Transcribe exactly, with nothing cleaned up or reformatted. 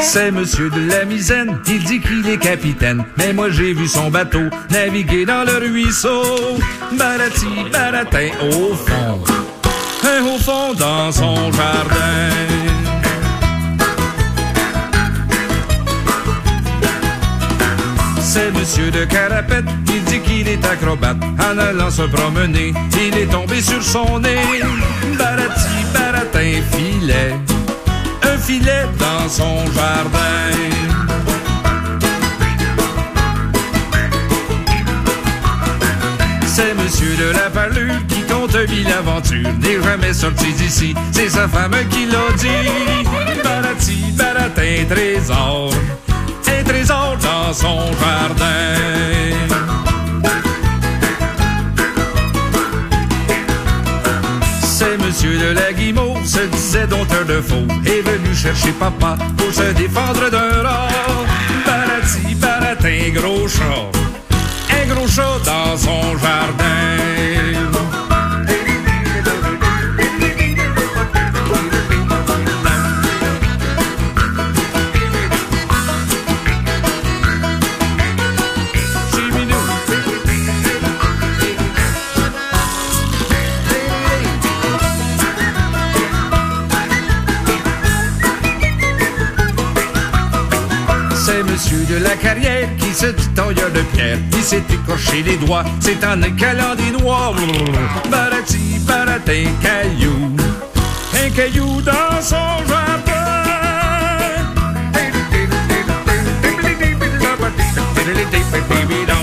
C'est monsieur de la Misaine, il dit qu'il est capitaine. Mais moi j'ai vu son bateau naviguer dans le ruisseau. Barati, baratin, au fond, hein, au fond dans son jardin. C'est monsieur de Carapette, il dit qu'il est acrobate. En allant se promener, il est tombé sur son nez. Barati, baratin, filet, un filet dans son jardin. C'est monsieur de la Parlure qui compte mille aventures. N'est jamais sorti d'ici, c'est sa femme qui l'a dit. Barati, baratin, trésor, un trésor dans son jardin. C'est monsieur de la Guimauve, se disait dompteur de faux, est venu chercher papa pour se défendre d'un rat. Barati, baratin, gros chat, un gros chat dans son jardin. C'est monsieur de la Carrière qui se dit tailleur de pierre. Il s'est écorché les doigts, c'est en écalant des noix. Barati, baratin, caillou, un caillou dans son jardin.